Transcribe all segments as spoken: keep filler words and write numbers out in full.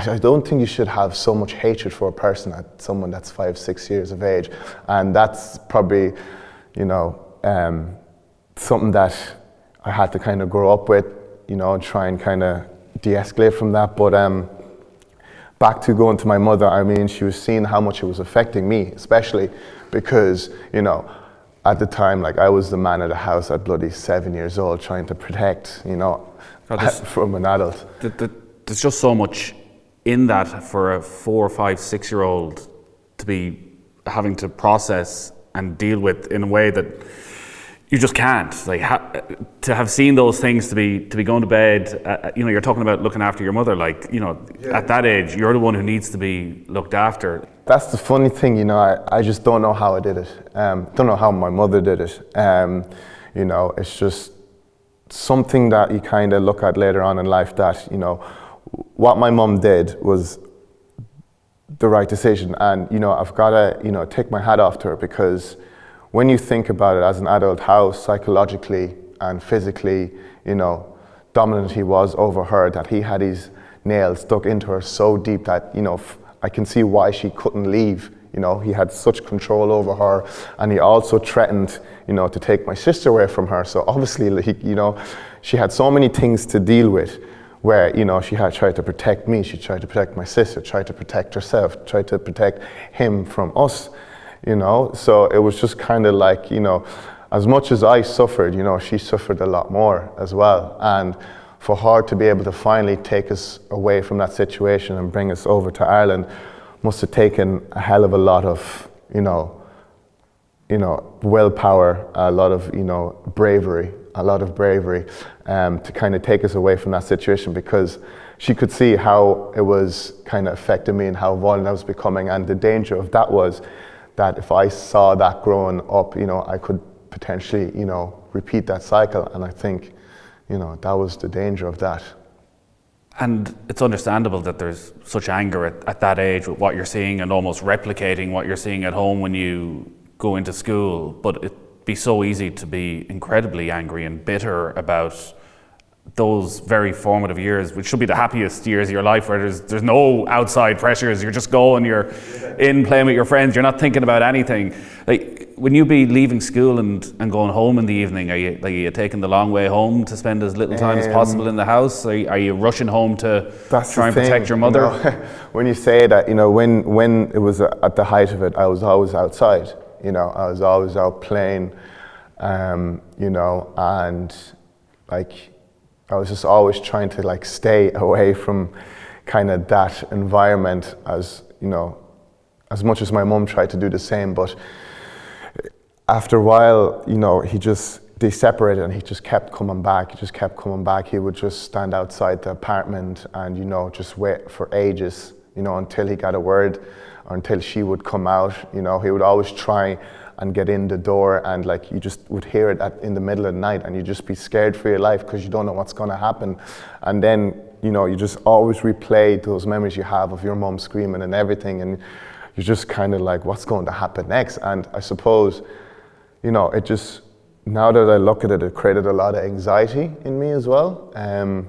I don't think you should have so much hatred for a person at someone that's five, six years of age. And that's probably, you know, um, something that I had to kind of grow up with, you know, and try and kind of de-escalate from that. But um, back to going to my mother, I mean, she was seeing how much it was affecting me, especially because, you know, at the time, like I was the man of the house at bloody seven years old trying to protect, you know, God, from an adult. The, the, there's just so much in that for a four, five, six-year-old to be having to process and deal with in a way that you just can't. Like ha- to have seen those things, to be to be going to bed. Uh, you know, you're talking about looking after your mother. Like, you know, yeah. At that age, you're the one who needs to be looked after. That's the funny thing, you know. I, I just don't know how I did it. Um, don't know how my mother did it. Um, you know, it's just something that you kind of look at later on in life. That, you know, what my mum did was the right decision, and you know, I've got to, you know, take my hat off to her, because when you think about it as an adult, how psychologically and physically, you know, dominant he was over her, that he had his nails stuck into her so deep that, you know, f- I can see why she couldn't leave. You know, he had such control over her, and he also threatened, you know, to take my sister away from her. So obviously, he, you know, she had so many things to deal with, where, you know, she had tried to protect me, she tried to protect my sister, tried to protect herself, tried to protect him from us. You know, so it was just kind of like, you know, as much as I suffered, you know, she suffered a lot more as well. And for her to be able to finally take us away from that situation and bring us over to Ireland must have taken a hell of a lot of, you know, you know, willpower, a lot of, you know, bravery, a lot of bravery um, to kind of take us away from that situation, because she could see how it was kind of affecting me and how violent I was becoming. And the danger of that was that if I saw that growing up, you know, I could potentially, you know, repeat that cycle. And I think, you know, that was the danger of that. And it's understandable that there's such anger at, at that age with what you're seeing, and almost replicating what you're seeing at home when you go into school. But it'd be so easy to be incredibly angry and bitter about those very formative years, which should be the happiest years of your life, where there's there's no outside pressures. You're just going, you're in playing with your friends, you're not thinking about anything. Like, when you be leaving school and, and going home in the evening, are you like are you taking the long way home to spend as little time um, as possible in the house? Are you, are you rushing home to try and thing, protect your mother? You know, when you say that, you know, when when it was at the height of it, I was always outside. You know, I was always out playing. Um, you know, and like, I was just always trying to like stay away from kind of that environment, as, you know, as much as my mum tried to do the same. But after a while, you know, he just, they separated, and he just kept coming back. He just kept coming back. He would just stand outside the apartment and, you know, just wait for ages, you know, until he got a word or until she would come out. You know, he would always try and get in the door, and like you just would hear it at, in the middle of the night, and you just be scared for your life because you don't know what's going to happen. And then, you know, you just always replay those memories you have of your mom screaming and everything, and you're just kind of like, what's going to happen next? And I suppose, you know, it just, now that I look at it, it created a lot of anxiety in me as well. Um,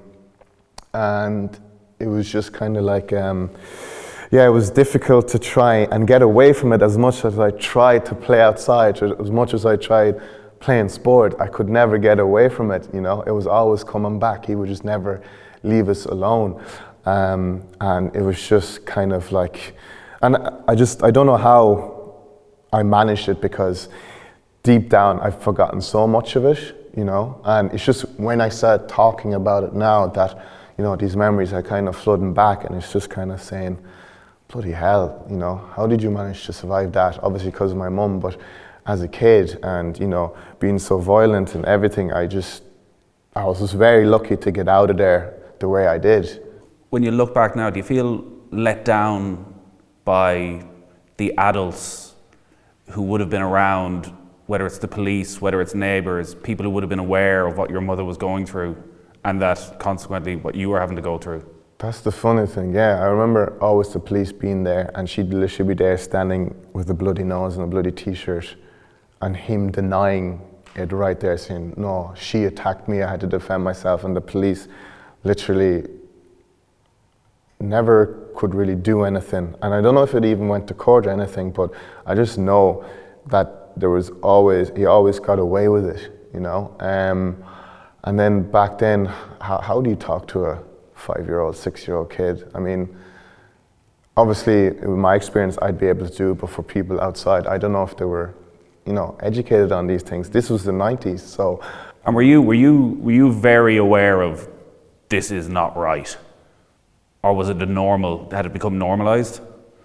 and it was just kind of like, um, yeah, it was difficult to try and get away from it. As much as I tried to play outside, as much as I tried playing sport, I could never get away from it, you know. It was always coming back. He would just never leave us alone. Um, and it was just kind of like, and I just, I don't know how I managed it, because deep down I've forgotten so much of it, you know. And it's just when I start talking about it now that, you know, these memories are kind of flooding back, and it's just kind of saying, bloody hell, you know, how did you manage to survive that? Obviously because of my mum, but as a kid, and, you know, being so violent and everything, I just, I was just very lucky to get out of there the way I did. When you look back now, do you feel let down by the adults who would have been around, whether it's the police, whether it's neighbours, people who would have been aware of what your mother was going through, and that consequently what you were having to go through? That's the funny thing, yeah. I remember always the police being there, and she'd literally be there standing with a bloody nose and a bloody t-shirt, and him denying it right there, saying, no, she attacked me, I had to defend myself, and the police literally never could really do anything. And I don't know if it even went to court or anything, but I just know that there was always, he always got away with it, you know. Um, and then back then, how, how do you talk to a five-year-old, six-year-old kid? I mean, obviously, in my experience, I'd be able to do it, but for people outside, I don't know if they were, you know, educated on these things. This was the nineties, so. And were you were you were you very aware of this is not right, or was it a normal? Had it become normalized?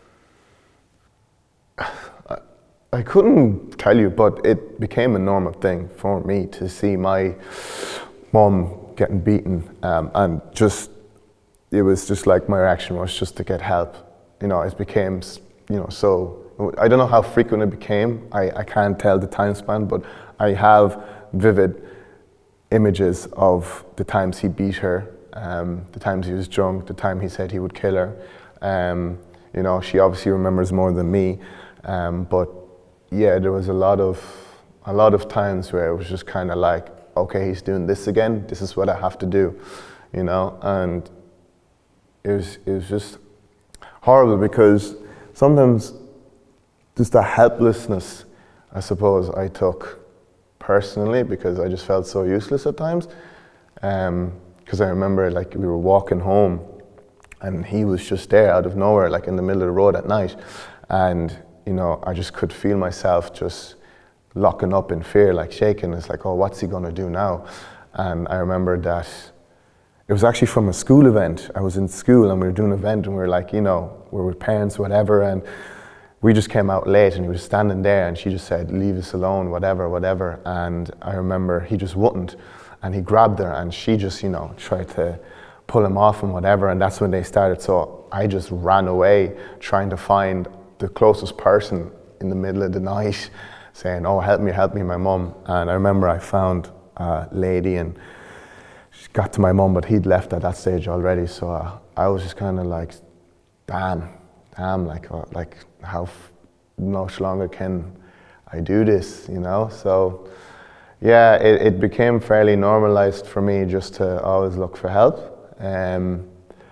I, I couldn't tell you, but it became a normal thing for me to see my mom getting beaten, um, and just it was just like my reaction was just to get help. You know, it became, you know, so. I don't know how frequent it became. I, I can't tell the time span, but I have vivid images of the times he beat her, um, the times he was drunk, the time he said he would kill her. Um, you know, she obviously remembers more than me, um, but yeah, there was a lot of a lot of times where it was just kind of like, okay, he's doing this again. This is what I have to do, you know, and it was it was just horrible because sometimes. Just the helplessness, I suppose, I took personally because I just felt so useless at times. Because um, I remember, like, we were walking home, and he was just there out of nowhere, like in the middle of the road at night, and you know, I just could feel myself just locking up in fear, like shaking. It's like, oh, what's he gonna do now? And I remember that it was actually from a school event. I was in school, and we were doing an event, and we were like, you know, we were with parents, whatever, and we just came out late and he was standing there and she just said, leave us alone, whatever, whatever. And I remember he just wouldn't. And he grabbed her and she just, you know, tried to pull him off and whatever. And that's when they started. So I just ran away trying to find the closest person in the middle of the night saying, oh, help me, help me, my mum. And I remember I found a lady and she got to my mum, but he'd left at that stage already. So uh, I was just kind of like, damn, damn, like, uh, like, how f- much longer can I do this, you know? So yeah, it, it became fairly normalized for me just to always look for help. Um,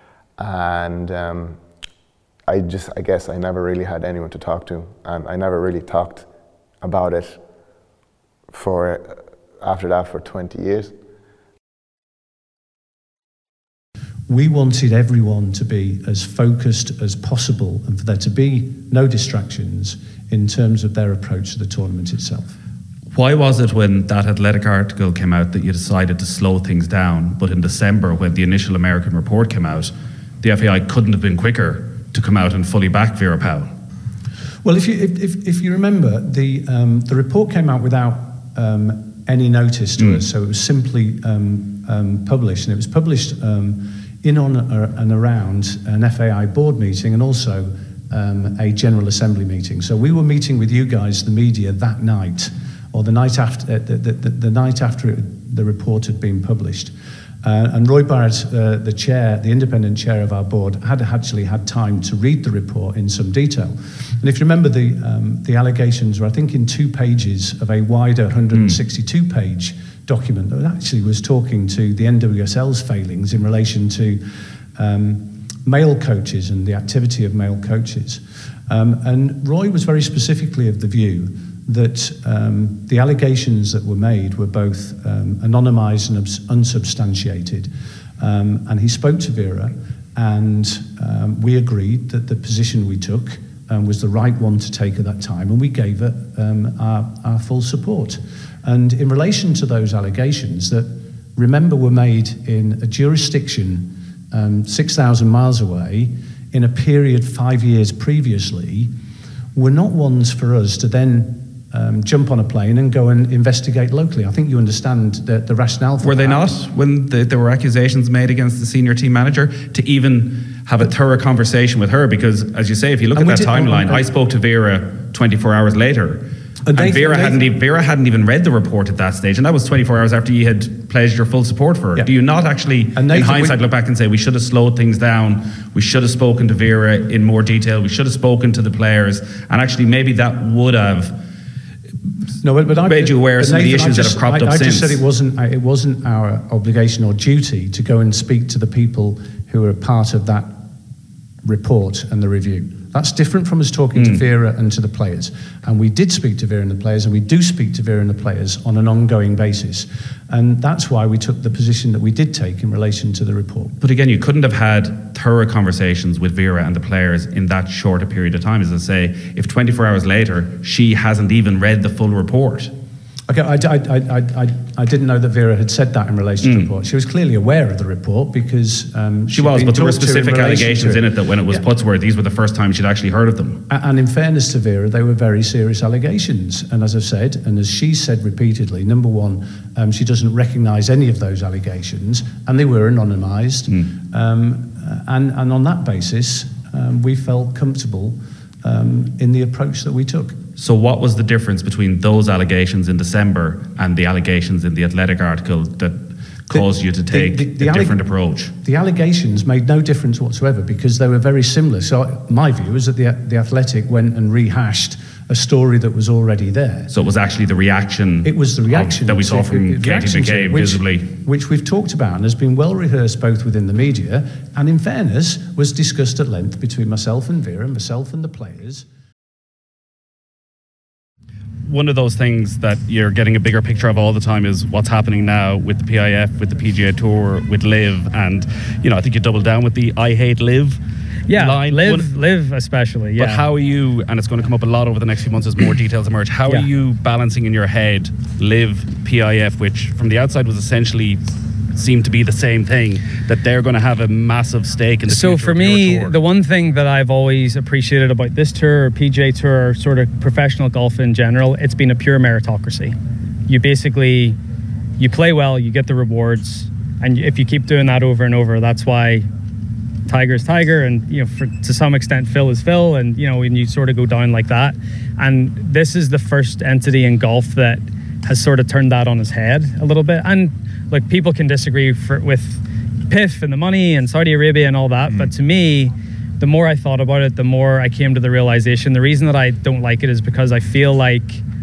and um, I just, I guess I never really had anyone to talk to, and I never really talked about it for, after that for twenty years. We wanted everyone to be as focused as possible and for there to be no distractions in terms of their approach to the tournament itself. Why was it when that Athletic article came out that you decided to slow things down, but in December when the initial American report came out, the F A I couldn't have been quicker to come out and fully back Vera Pauw? Well, if you if, if, if you remember, the um, the report came out without um, any notice to mm. us, so it was simply um, um, published, and it was published um, in on a, and around an F A I board meeting and also um, a General Assembly meeting. So we were meeting with you guys, the media, that night, or the night after uh, the, the, the night after it, the report had been published. Uh, and Roy Barrett, uh, the chair, the independent chair of our board, had actually had time to read the report in some detail. And if you remember, the um, the allegations were, I think, in two pages of a wider one hundred sixty-two page document that actually was talking to the N W S L's failings in relation to um, male coaches and the activity of male coaches. Um, and Roy was very specifically of the view that um, the allegations that were made were both um, anonymised and ubs- unsubstantiated. Um, and he spoke to Vera, and um, we agreed that the position we took um, was the right one to take at that time, and we gave it um, our, our full support. And in relation to those allegations that, remember, were made in a jurisdiction um, six thousand miles away in a period five years previously, were not ones for us to then Um, jump on a plane and go and investigate locally. I think you understand the, the rationale for Were that. they not, when the, there were accusations made against the senior team manager, to even have a thorough conversation with her? Because, as you say, if you look and at that did, timeline, and, and, I spoke to Vera twenty-four hours later, and, and they, Vera, they, hadn't e- Vera hadn't even read the report at that stage, and that was twenty-four hours after you had pledged your full support for her. Yeah. Do you not actually, Nathan, in hindsight, we, look back and say, we should have slowed things down, we should have spoken to Vera in more detail, we should have spoken to the players, and actually maybe that would have No, but, but I made you aware of some Nathan, of the issues just, that have cropped I, up I since. I just said it wasn't it wasn't our obligation or duty to go and speak to the people who were part of that report and the review. That's different from us talking mm. to Vera and to the players. And we did speak to Vera and the players, and we do speak to Vera and the players on an ongoing basis. And that's why we took the position that we did take in relation to the report. But again, you couldn't have had thorough conversations with Vera and the players in that short a period of time. As I say, if twenty-four hours later, she hasn't even read the full report. Okay, I, I, I, I, I didn't know that Vera had said that in relation mm. to the report. She was clearly aware of the report because um, she was, but there were specific in allegations in it that when it was yeah. put to her, these were the first time she'd actually heard of them. And in fairness to Vera, they were very serious allegations. And as I've said, and as she said repeatedly, number one, um, she doesn't recognise any of those allegations, and they were anonymised. Mm. Um, and, and on that basis, um, we felt comfortable um, in the approach that we took. So what was the difference between those allegations in December and the allegations in the Athletic article that caused the, you to take the, the, the a different alleg- approach? The allegations made no difference whatsoever because they were very similar. So my view is that the, the Athletic went and rehashed a story that was already there. So it was actually the reaction. It was the reaction of, that we saw from Katie McCabe which, visibly, which we've talked about and has been well rehearsed both within the media and, in fairness, was discussed at length between myself and Vera, myself and the players. One of those things that you're getting a bigger picture of all the time is what's happening now with the P I F, with the P G A Tour, with Liv, and you know I think you doubled down with the I hate Liv. Yeah, line. Liv, Liv especially. Yeah. But how are you? And it's going to come up a lot over the next few months as more details emerge. How yeah. are you balancing in your head Liv, P I F, which from the outside was essentially seemed to be the same thing, that they're going to have a massive stake in the so future for of me your tour? The one thing that I've always appreciated about this tour, or P G A Tour, or sort of professional golf in general, it's been a pure meritocracy. You basically you play well, you get the rewards, and if you keep doing that over and over, that's why Tiger's Tiger, and you know for, to some extent Phil is Phil, and you know when you sort of go down like that. And this is the first entity in golf that has sort of turned that on its head a little bit. And like people can disagree for, with P I F and the money and Saudi Arabia and all that, mm. but to me, the more I thought about it, the more I came to the realization. The reason that I don't like it is because I feel like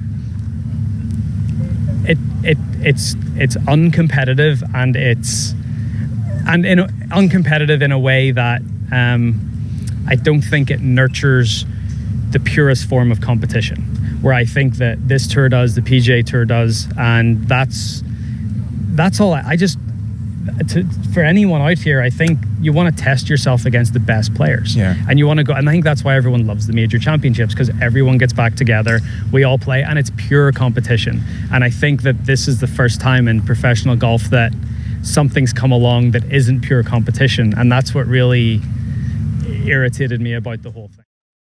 it it it's it's uncompetitive and it's and in a, uncompetitive in a way that um, I don't think it nurtures the purest form of competition. Where I think that this tour does, the P G A Tour does, and that's that's all. I, I just to, for anyone out here, I think you want to test yourself against the best players, yeah. and you want to go. And I think that's why everyone loves the major championships, because everyone gets back together, we all play, and it's pure competition. And I think that this is the first time in professional golf that something's come along that isn't pure competition, and that's what really irritated me about the whole thing.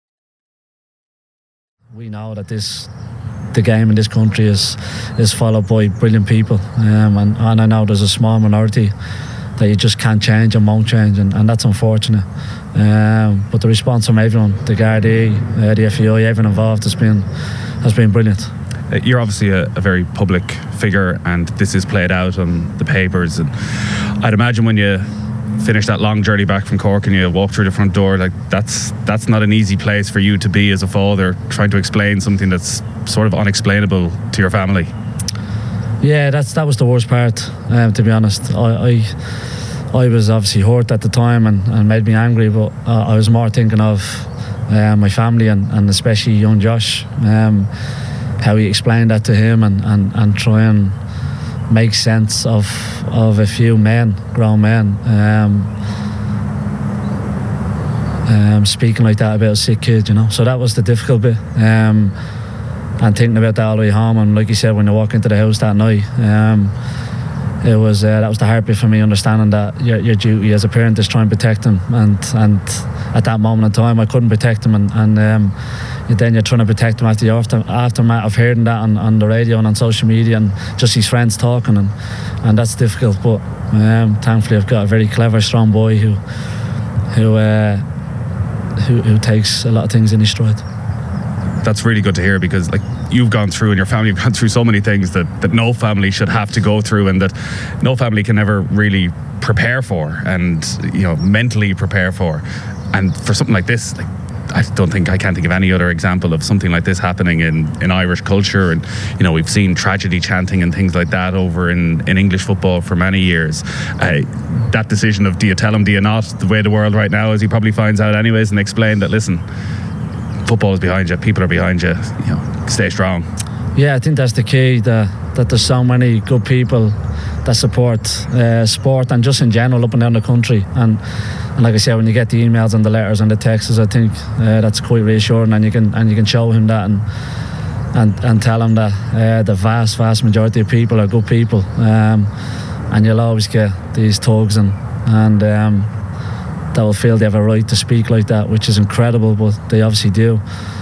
We know that this, the game in this country is is followed by brilliant people, um, and, and I know there's a small minority that you just can't change and won't change, and, and that's unfortunate. Um, but the response from everyone, the Gardaí, uh, the F E I, everyone involved has been has been brilliant. You're obviously a, a very public figure, and this is played out on the papers. And I'd imagine when you finish that long journey back from Cork and you walk through the front door, like that's that's not an easy place for you to be as a father, trying to explain something that's sort of unexplainable to your family. Yeah, that's that was the worst part, um, to be honest. I, I I was obviously hurt at the time and, and made me angry, but uh, I was more thinking of uh, my family and, and especially young Josh, um, how he explained that to him and, and, and try and make sense of of a few men, grown men, um, um, speaking like that about a sick kid, you know. So that was the difficult bit, um, and thinking about that all the way home. And like you said, when you walk into the house that night, um, it was uh, that was the hard bit for me, understanding that your, your duty as a parent is trying to protect him, and and at that moment in time, I couldn't protect him, and. and um, then you're trying to protect him after the after, aftermath of hearing that on, on the radio and on social media and just his friends talking, and, and that's difficult. But um, thankfully I've got a very clever, strong boy who who, uh, who who takes a lot of things in his stride. That's really good to hear, because like you've gone through and your family have gone through so many things that, that no family should have to go through, and that no family can ever really prepare for and you know mentally prepare for. And for something like this, like I don't think I can't think of any other example of something like this happening in, in Irish culture. And you know, we've seen tragedy chanting and things like that over in, in English football for many years. Uh, that decision of do you tell him, do you not? The way the world right now is, he probably finds out anyways, and explain that, listen, football is behind you, people are behind you, you know, stay strong. Yeah, I think that's the key, that, that there's so many good people that support uh, sport and just in general up and down the country. And, and like I said, when you get the emails and the letters and the texts, I think uh, that's quite reassuring, and you can and you can show him that and and, and tell him that uh, the vast, vast majority of people are good people. Um, and you'll always get these thugs and, and um, that will feel they have a right to speak like that, which is incredible, but they obviously do.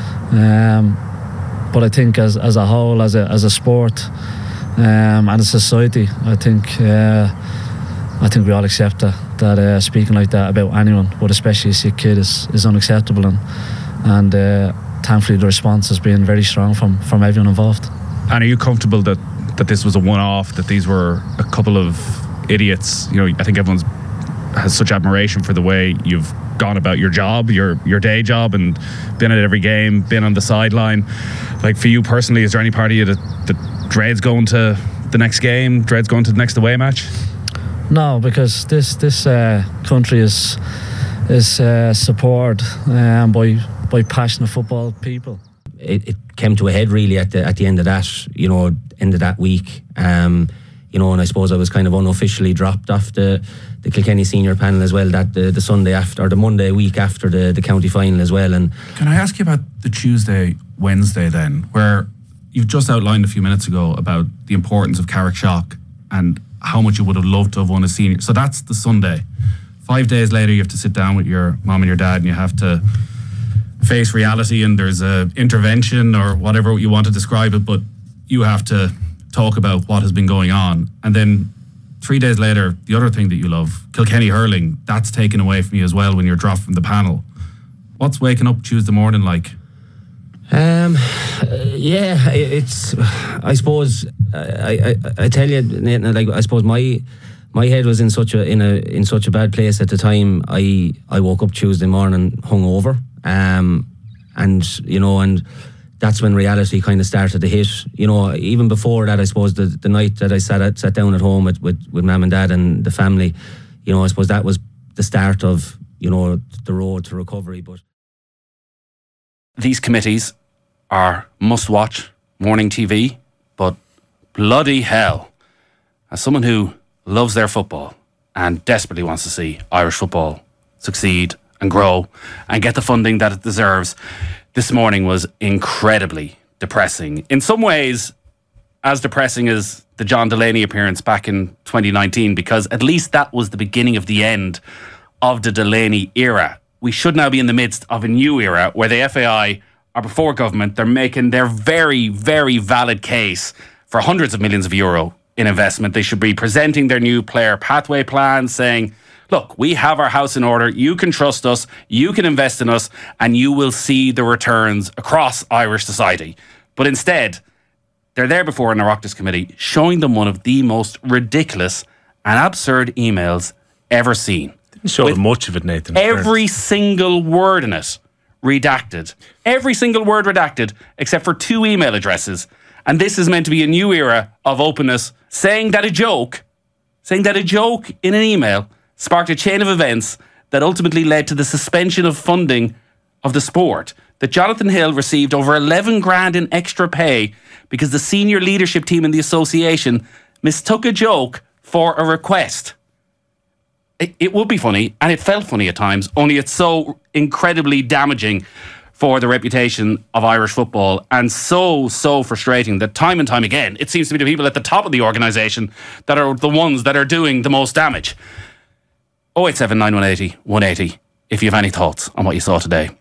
Um, but I think as as a whole, as a as a sport, um, and a society, I think uh, I think we all accept that that uh, speaking like that about anyone, but especially a sick kid, is, is unacceptable, and and uh, thankfully the response has been very strong from from everyone involved. And are you comfortable that that this was a one-off, that these were a couple of idiots? You know, I think everyone's has such admiration for the way you've gone about your job, your your day job, and been at every game, been on the sideline. Like, for you personally, is there any part of you that, that dreads going to the next game, dreads going to the next away match? No, because this this uh, country is is uh, supported um, by by passionate football people. It, it came to a head really at the at the end of that, you know, end of that week. Um, you know, and I suppose I was kind of unofficially dropped off the, the Kilkenny senior panel as well, that the, the Sunday after, or the Monday week after the, the county final as well. And can I ask you about the Tuesday, Wednesday then, where you've just outlined a few minutes ago about the importance of Carrickshock and how much you would have loved to have won a senior. So that's the Sunday. Five days later, you have to sit down with your mum and your dad, and you have to face reality, and there's a intervention or whatever you want to describe it, but you have to talk about what has been going on. And then three days later, the other thing that you love, Kilkenny hurling, that's taken away from you as well when you're dropped from the panel. What's waking up Tuesday morning like? Um, yeah, it's, I suppose, I, I, I tell you, Nathan, like, I suppose my my head was in such a in a in such a bad place at the time. I I woke up Tuesday morning hungover, um, and you know, and that's when reality kind of started to hit. You know, even before that, I suppose the, the night that I sat at, sat down at home with, with, with mum and dad and the family, you know, I suppose that was the start of, you know, the road to recovery. But these committees are must-watch morning T V, but bloody hell, as someone who loves their football and desperately wants to see Irish football succeed and grow and get the funding that it deserves, this morning was incredibly depressing. In some ways, as depressing as the John Delaney appearance back in twenty nineteen, because at least that was the beginning of the end of the Delaney era. We should now be in the midst of a new era where the F A I are before government. They're making their very, very valid case for hundreds of millions of euro in investment. They should be presenting their new player pathway plan, saying, look, we have our house in order. You can trust us. You can invest in us, and you will see the returns across Irish society. But instead, they're there before an Oireachtas committee, showing them one of the most ridiculous and absurd emails ever seen. Didn't show them much of it, Nathan. Every single word in it redacted. Every single word redacted, except for two email addresses. And this is meant to be a new era of openness, saying that a joke, saying that a joke in an email sparked a chain of events that ultimately led to the suspension of funding of the sport. That Jonathan Hill received over eleven grand in extra pay because the senior leadership team in the association mistook a joke for a request. It, it would be funny, and it felt funny at times, only it's so incredibly damaging for the reputation of Irish football, and so, so frustrating that time and time again, it seems to be the people at the top of the organisation that are the ones that are doing the most damage. oh eight seven nine one eight oh one eight oh if you have any thoughts on what you saw today.